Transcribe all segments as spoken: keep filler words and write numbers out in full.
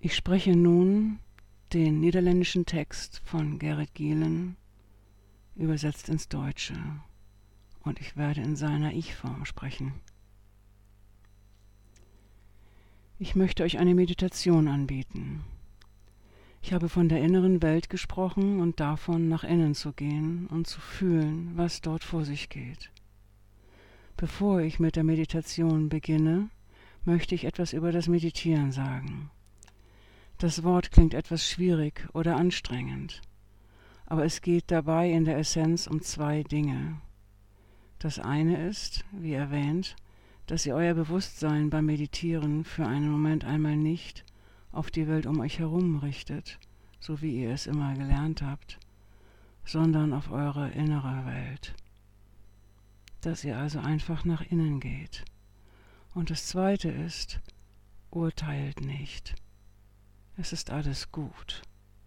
Ich spreche nun den niederländischen Text von Gerrit Gielen, übersetzt ins Deutsche, und ich werde in seiner Ich-Form sprechen. Ich möchte euch eine Meditation anbieten. Ich habe von der inneren Welt gesprochen und davon, nach innen zu gehen und zu fühlen, was dort vor sich geht. Bevor ich mit der Meditation beginne, möchte ich etwas über das Meditieren sagen. Das Wort klingt etwas schwierig oder anstrengend, aber es geht dabei in der Essenz um zwei Dinge. Das eine ist, wie erwähnt, dass ihr euer Bewusstsein beim Meditieren für einen Moment einmal nicht auf die Welt um euch herum richtet, so wie ihr es immer gelernt habt, sondern auf eure innere Welt. Dass ihr also einfach nach innen geht. Und das Zweite ist, urteilt nicht. Es ist alles gut.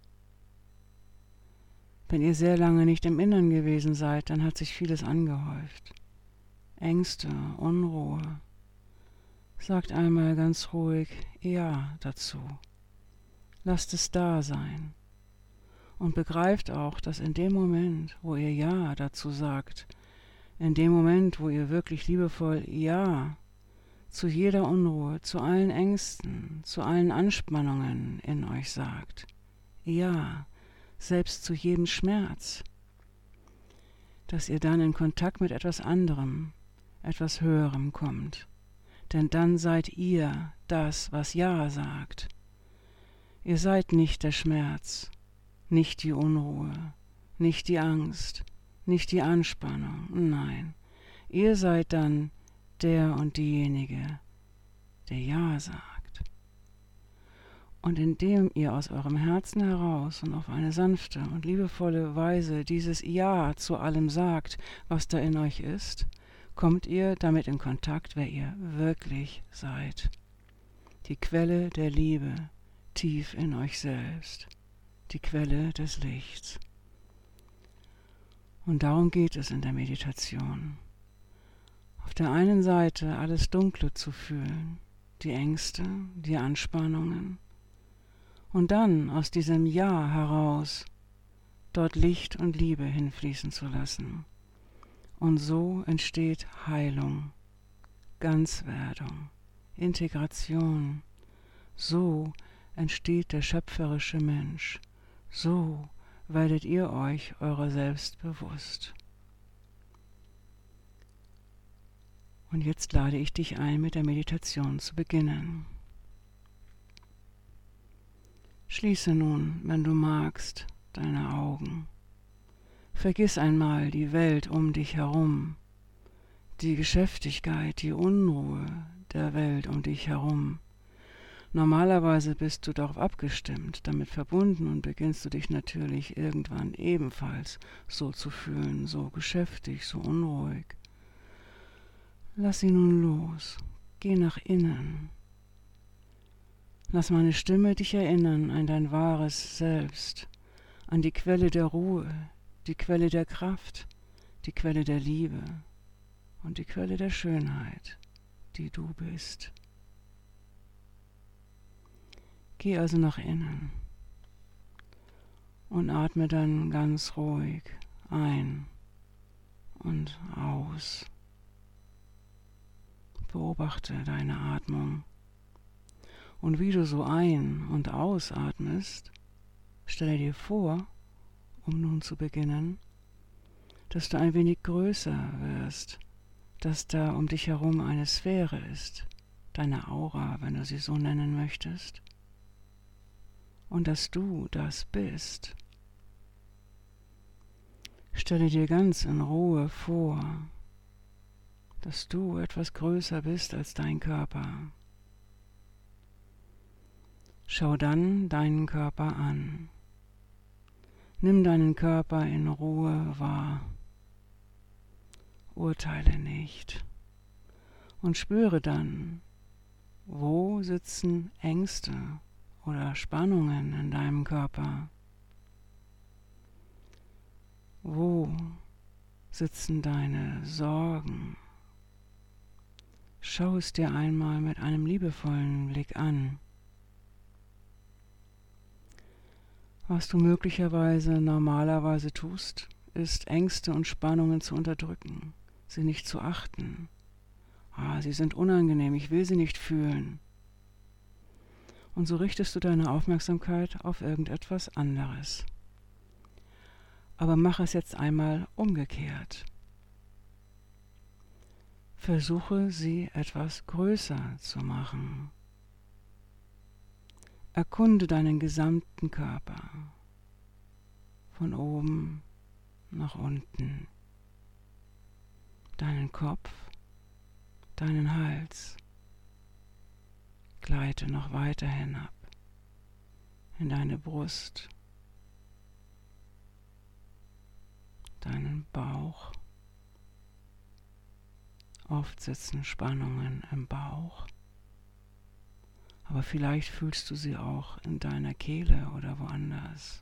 Wenn ihr sehr lange nicht im Innern gewesen seid, dann hat sich vieles angehäuft. Ängste, Unruhe. Sagt einmal ganz ruhig Ja dazu. Lasst es da sein. Und begreift auch, dass in dem Moment, wo ihr Ja dazu sagt, in dem Moment, wo ihr wirklich liebevoll Ja zu jeder Unruhe, zu allen Ängsten, zu allen Anspannungen in euch sagt, Ja, selbst zu jedem Schmerz, dass ihr dann in Kontakt mit etwas anderem, etwas Höherem kommt. Denn dann seid ihr das, was Ja sagt. Ihr seid nicht der Schmerz, nicht die Unruhe, nicht die Angst, nicht die Anspannung, nein. Ihr seid dann der und diejenige, der Ja sagt. Und indem ihr aus eurem Herzen heraus und auf eine sanfte und liebevolle Weise dieses Ja zu allem sagt, was da in euch ist, kommt ihr damit in Kontakt, wer ihr wirklich seid. Die Quelle der Liebe tief in euch selbst, die Quelle des Lichts. Und darum geht es in der Meditation. Auf der einen Seite alles Dunkle zu fühlen, die Ängste, die Anspannungen, und dann aus diesem Ja heraus dort Licht und Liebe hinfließen zu lassen. Und so entsteht Heilung, Ganzwerdung, Integration. So entsteht der schöpferische Mensch. So werdet ihr euch eurer selbst bewusst. Und jetzt lade ich dich ein, mit der Meditation zu beginnen. Schließe nun, wenn du magst, deine Augen. Vergiss einmal die Welt um dich herum, die Geschäftigkeit, die Unruhe der Welt um dich herum. Normalerweise bist du darauf abgestimmt, damit verbunden und beginnst du dich natürlich irgendwann ebenfalls so zu fühlen, so geschäftig, so unruhig. Lass sie nun los, geh nach innen. Lass meine Stimme dich erinnern an dein wahres Selbst, an die Quelle der Ruhe, die Quelle der Kraft, die Quelle der Liebe und die Quelle der Schönheit, die du bist. Geh also nach innen und atme dann ganz ruhig ein und aus. Beobachte deine Atmung. Und wie du so ein- und ausatmest, stelle dir vor, um nun zu beginnen, dass du ein wenig größer wirst, dass da um dich herum eine Sphäre ist, deine Aura, wenn du sie so nennen möchtest, und dass du das bist. Stelle dir ganz in Ruhe vor, dass du etwas größer bist als dein Körper. Schau dann deinen Körper an. Nimm deinen Körper in Ruhe wahr. Urteile nicht. Und spüre dann, wo sitzen Ängste oder Spannungen in deinem Körper. Wo sitzen deine Sorgen? Schau es dir einmal mit einem liebevollen Blick an. Was du möglicherweise normalerweise tust, ist, Ängste und Spannungen zu unterdrücken, sie nicht zu achten. Ah, sie sind unangenehm, ich will sie nicht fühlen. Und so richtest du deine Aufmerksamkeit auf irgendetwas anderes. Aber mach es jetzt einmal umgekehrt. Versuche sie etwas größer zu machen. Erkunde deinen gesamten Körper, von oben nach unten, deinen Kopf, deinen Hals, gleite noch weiter hinab in deine Brust, deinen Bauch. Oft sitzen Spannungen im Bauch, aber vielleicht fühlst du sie auch in deiner Kehle oder woanders.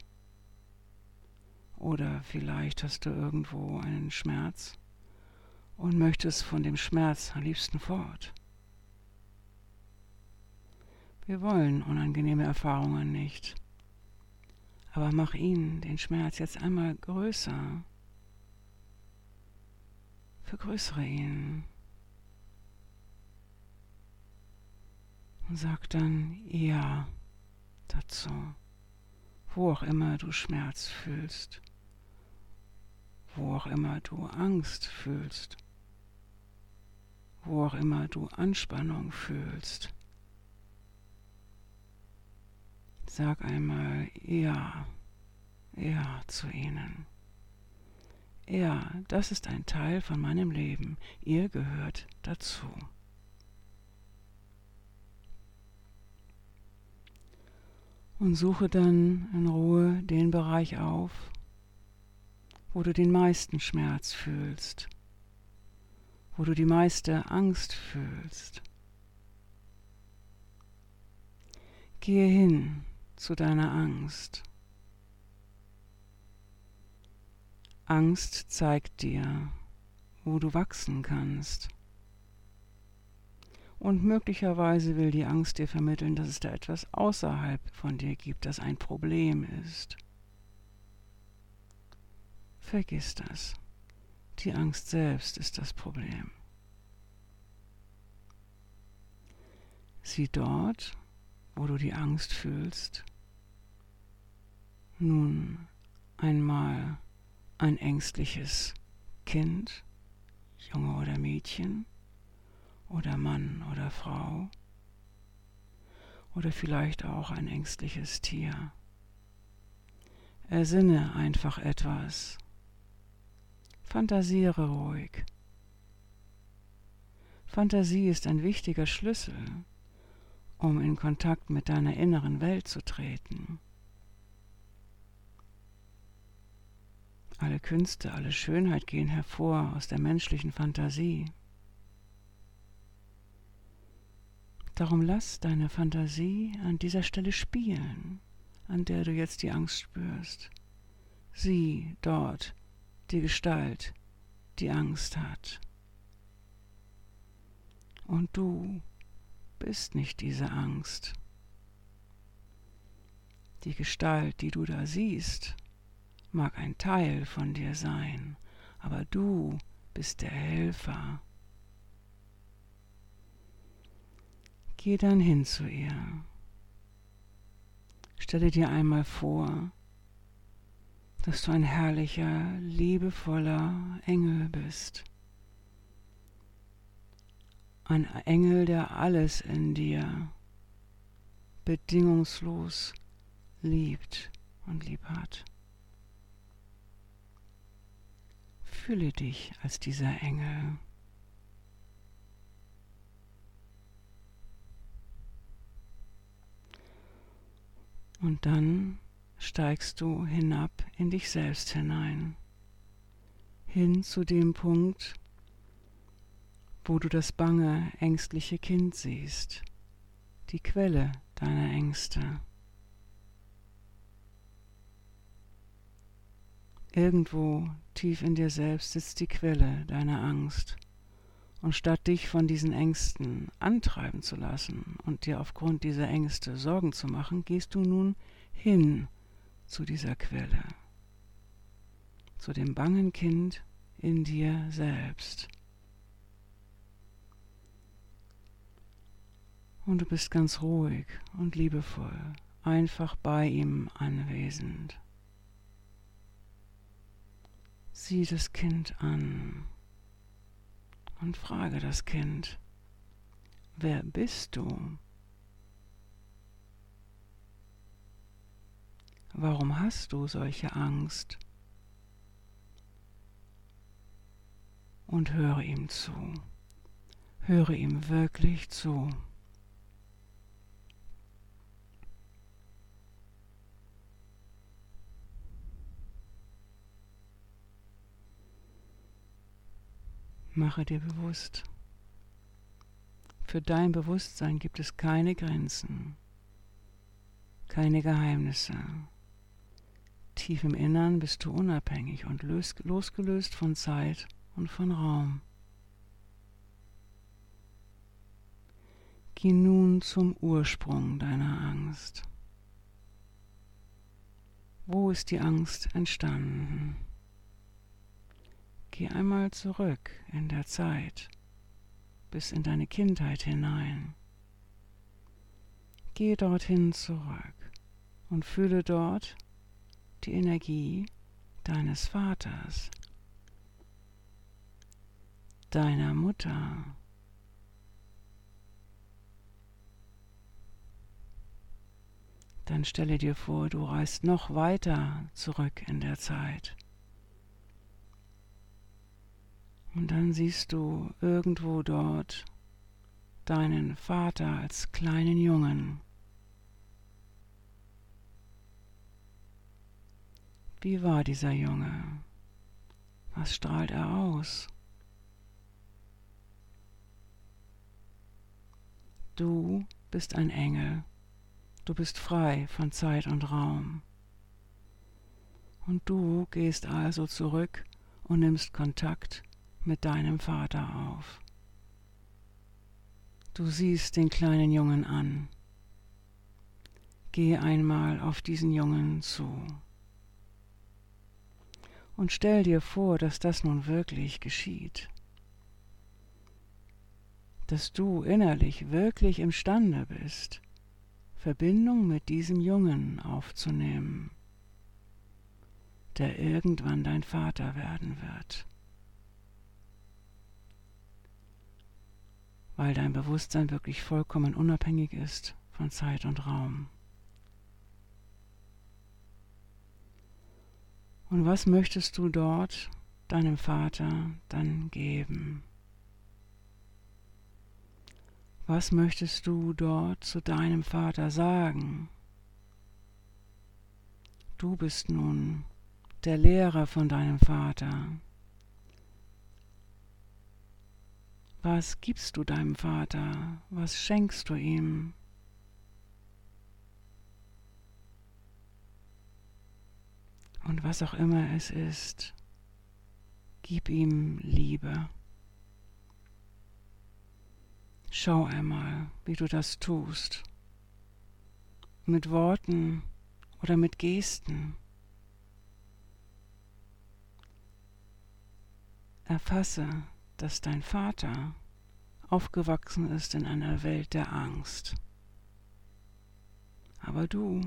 Oder vielleicht hast du irgendwo einen Schmerz und möchtest von dem Schmerz am liebsten fort. Wir wollen unangenehme Erfahrungen nicht, aber mach ihn, den Schmerz, jetzt einmal größer. Vergrößere ihn. Und sag dann Ja dazu, wo auch immer du Schmerz fühlst, wo auch immer du Angst fühlst, wo auch immer du Anspannung fühlst. Sag einmal Ja, Ja zu ihnen. Ja, das ist ein Teil von meinem Leben, ihr gehört dazu. Und suche dann in Ruhe den Bereich auf, wo du den meisten Schmerz fühlst, wo du die meiste Angst fühlst. Gehe hin zu deiner Angst. Angst zeigt dir, wo du wachsen kannst. Und möglicherweise will die Angst dir vermitteln, dass es da etwas außerhalb von dir gibt, das ein Problem ist. Vergiss das. Die Angst selbst ist das Problem. Sieh dort, wo du die Angst fühlst, nun einmal ein ängstliches Kind, Junge oder Mädchen, oder Mann oder Frau, oder vielleicht auch ein ängstliches Tier. Ersinne einfach etwas. Fantasiere ruhig. Fantasie ist ein wichtiger Schlüssel, um in Kontakt mit deiner inneren Welt zu treten. Alle Künste, alle Schönheit gehen hervor aus der menschlichen Fantasie. Darum lass deine Fantasie an dieser Stelle spielen, an der du jetzt die Angst spürst. Sieh dort die Gestalt, die Angst hat. Und du bist nicht diese Angst. Die Gestalt, die du da siehst, mag ein Teil von dir sein, aber du bist der Helfer. Geh dann hin zu ihr. Stelle dir einmal vor, dass du ein herrlicher, liebevoller Engel bist. Ein Engel, der alles in dir bedingungslos liebt und lieb hat. Fühle dich als dieser Engel. Und dann steigst du hinab in dich selbst hinein, hin zu dem Punkt, wo du das bange, ängstliche Kind siehst, die Quelle deiner Ängste. Irgendwo tief in dir selbst sitzt die Quelle deiner Angst. Und statt dich von diesen Ängsten antreiben zu lassen und dir aufgrund dieser Ängste Sorgen zu machen, gehst du nun hin zu dieser Quelle, zu dem bangen Kind in dir selbst. Und du bist ganz ruhig und liebevoll, einfach bei ihm anwesend. Sieh das Kind an und frage das Kind, wer bist du? Warum hast du solche Angst? Und höre ihm zu. Höre ihm wirklich zu. Mache dir bewusst, für dein Bewusstsein gibt es keine Grenzen, keine Geheimnisse. Tief im Innern bist du unabhängig und losgelöst von Zeit und von Raum. Geh nun zum Ursprung deiner Angst. Wo ist die Angst entstanden? Geh einmal zurück in der Zeit, bis in deine Kindheit hinein. Geh dorthin zurück und fühle dort die Energie deines Vaters, deiner Mutter, dann stelle dir vor, du reist noch weiter zurück in der Zeit. Und dann siehst du irgendwo dort deinen Vater als kleinen Jungen. Wie war dieser Junge? Was strahlt er aus? Du bist ein Engel. Du bist frei von Zeit und Raum. Und du gehst also zurück und nimmst Kontakt mit deinem Vater auf. Du siehst den kleinen Jungen an. Geh einmal auf diesen Jungen zu. Und stell dir vor, dass das nun wirklich geschieht. Dass du innerlich wirklich imstande bist, Verbindung mit diesem Jungen aufzunehmen, der irgendwann dein Vater werden wird. Weil dein Bewusstsein wirklich vollkommen unabhängig ist von Zeit und Raum. Und was möchtest du dort deinem Vater dann geben? Was möchtest du dort zu deinem Vater sagen? Du bist nun der Lehrer von deinem Vater. Was gibst du deinem Vater? Was schenkst du ihm? Und was auch immer es ist, gib ihm Liebe. Schau einmal, wie du das tust. Mit Worten oder mit Gesten. Erfasse, dass dein Vater aufgewachsen ist in einer Welt der Angst. Aber du,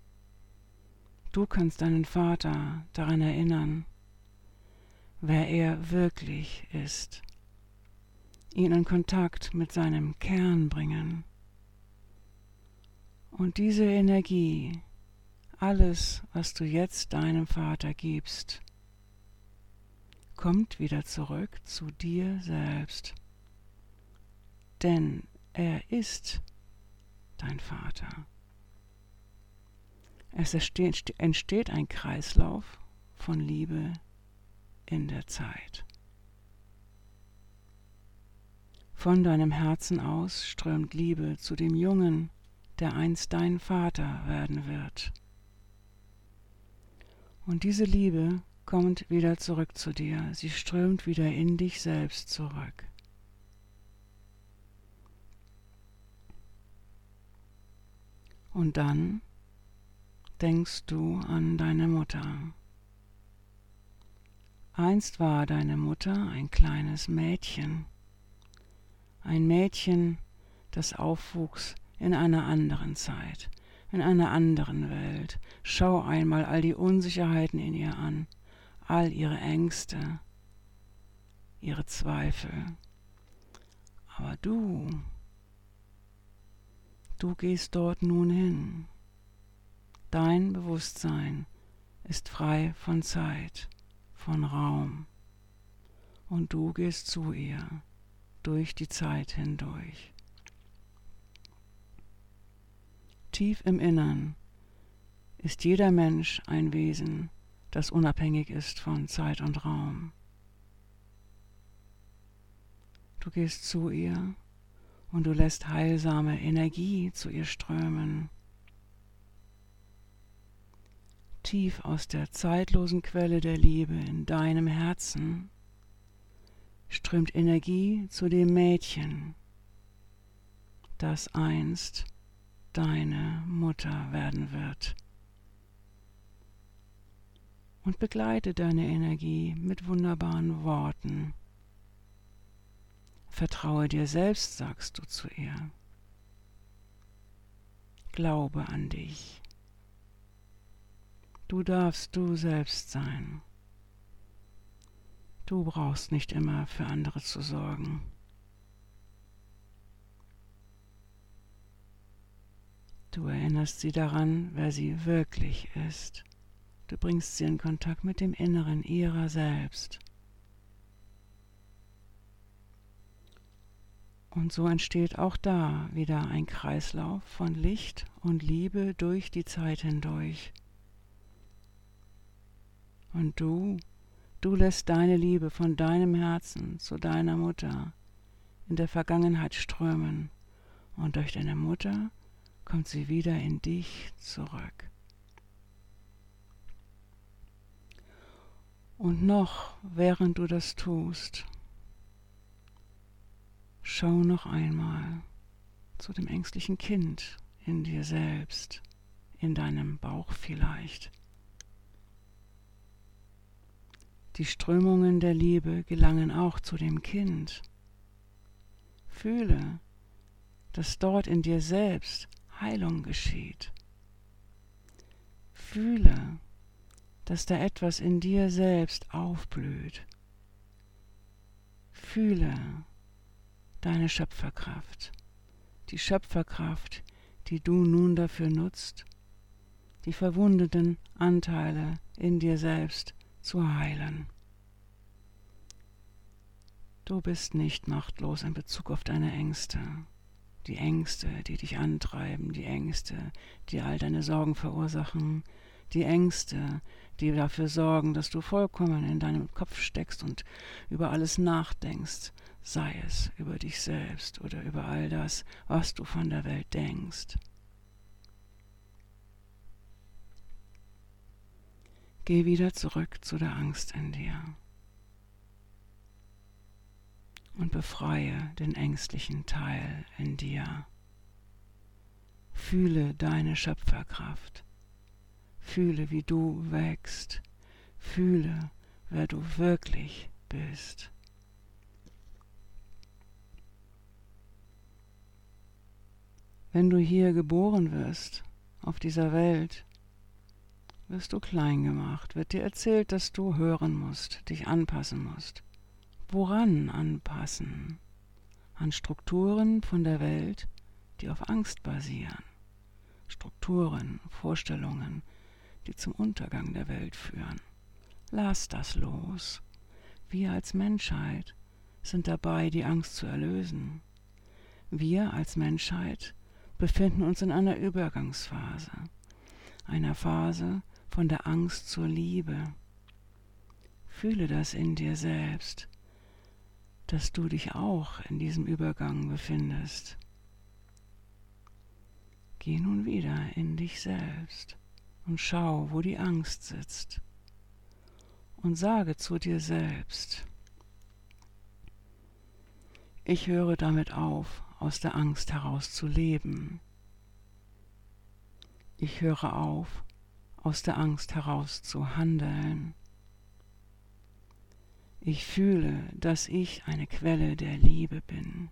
du kannst deinen Vater daran erinnern, wer er wirklich ist, ihn in Kontakt mit seinem Kern bringen. Und diese Energie, alles, was du jetzt deinem Vater gibst, kommt wieder zurück zu dir selbst. Denn er ist dein Vater. Es entsteht ein Kreislauf von Liebe in der Zeit. Von deinem Herzen aus strömt Liebe zu dem Jungen, der einst dein Vater werden wird. Und diese Liebe kommt wieder zurück zu dir. Sie strömt wieder in dich selbst zurück. Und dann denkst du an deine Mutter. Einst war deine Mutter ein kleines Mädchen, ein Mädchen, das aufwuchs in einer anderen Zeit, in einer anderen Welt. Schau einmal all die Unsicherheiten in ihr an, all ihre Ängste, ihre Zweifel. Aber du, du gehst dort nun hin. Dein Bewusstsein ist frei von Zeit, von Raum. Und du gehst zu ihr, durch die Zeit hindurch. Tief im Innern ist jeder Mensch ein Wesen, das unabhängig ist von Zeit und Raum. Du gehst zu ihr und du lässt heilsame Energie zu ihr strömen. Tief aus der zeitlosen Quelle der Liebe in deinem Herzen strömt Energie zu dem Mädchen, das einst deine Mutter werden wird. Und begleite deine Energie mit wunderbaren Worten. Vertraue dir selbst, sagst du zu ihr. Glaube an dich. Du darfst du selbst sein. Du brauchst nicht immer für andere zu sorgen. Du erinnerst sie daran, wer sie wirklich ist. Du bringst sie in Kontakt mit dem Inneren ihrer selbst. Und so entsteht auch da wieder ein Kreislauf von Licht und Liebe durch die Zeit hindurch. Und du, du lässt deine Liebe von deinem Herzen zu deiner Mutter in der Vergangenheit strömen. Und durch deine Mutter kommt sie wieder in dich zurück. Und noch, während du das tust, schau noch einmal zu dem ängstlichen Kind in dir selbst, in deinem Bauch vielleicht. Die Strömungen der Liebe gelangen auch zu dem Kind. Fühle, dass dort in dir selbst Heilung geschieht. Fühle, dass da etwas in dir selbst aufblüht. Fühle deine Schöpferkraft, die Schöpferkraft, die du nun dafür nutzt, die verwundeten Anteile in dir selbst zu heilen. Du bist nicht machtlos in Bezug auf deine Ängste. Die Ängste, die dich antreiben, die Ängste, die all deine Sorgen verursachen, die Ängste, die dafür sorgen, dass du vollkommen in deinem Kopf steckst und über alles nachdenkst, sei es über dich selbst oder über all das, was du von der Welt denkst. Geh wieder zurück zu der Angst in dir und befreie den ängstlichen Teil in dir. Fühle deine Schöpferkraft. Fühle, wie du wächst. Fühle, wer du wirklich bist. Wenn du hier geboren wirst, auf dieser Welt, wirst du klein gemacht, wird dir erzählt, dass du hören musst, dich anpassen musst. Woran anpassen? An Strukturen von der Welt, die auf Angst basieren. Strukturen, Vorstellungen, die zum Untergang der Welt führen. Lass das los. Wir als Menschheit sind dabei, die Angst zu erlösen. Wir als Menschheit befinden uns in einer Übergangsphase, einer Phase von der Angst zur Liebe. Fühle das in dir selbst, dass du dich auch in diesem Übergang befindest. Geh nun wieder in dich selbst und schau, wo die Angst sitzt. Und sage zu dir selbst: Ich höre damit auf, aus der Angst heraus zu leben. Ich höre auf, aus der Angst heraus zu handeln. Ich fühle, dass ich eine Quelle der Liebe bin.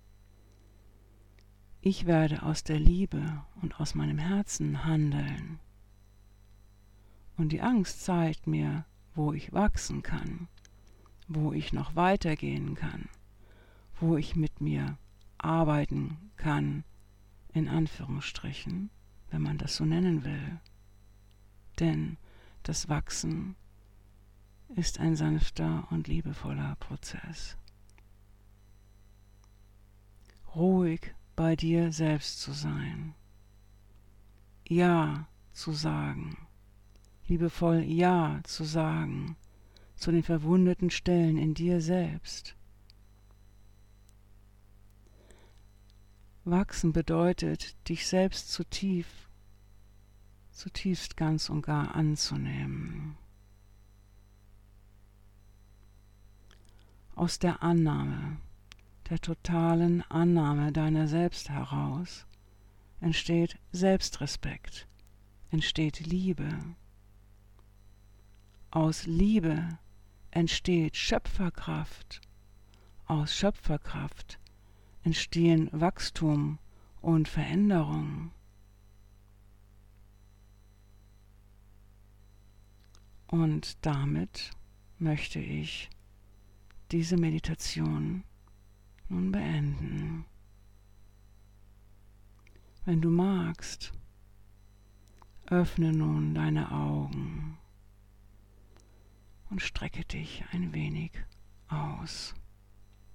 Ich werde aus der Liebe und aus meinem Herzen handeln. Und die Angst zeigt mir, wo ich wachsen kann, wo ich noch weitergehen kann, wo ich mit mir arbeiten kann, in Anführungsstrichen, wenn man das so nennen will. Denn das Wachsen ist ein sanfter und liebevoller Prozess. Ruhig bei dir selbst zu sein, Ja zu sagen, liebevoll Ja zu sagen zu den verwundeten Stellen in dir selbst. Wachsen bedeutet, dich selbst zu tief, zutiefst ganz und gar anzunehmen. Aus der Annahme, der totalen Annahme deiner selbst heraus, entsteht Selbstrespekt, entsteht Liebe. Aus Liebe entsteht Schöpferkraft, aus Schöpferkraft entstehen Wachstum und Veränderung. Und damit möchte ich diese Meditation nun beenden. Wenn du magst, öffne nun deine Augen und strecke dich ein wenig aus.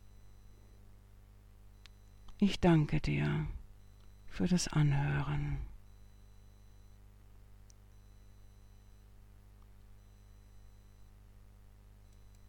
Ich danke dir für das Anhören.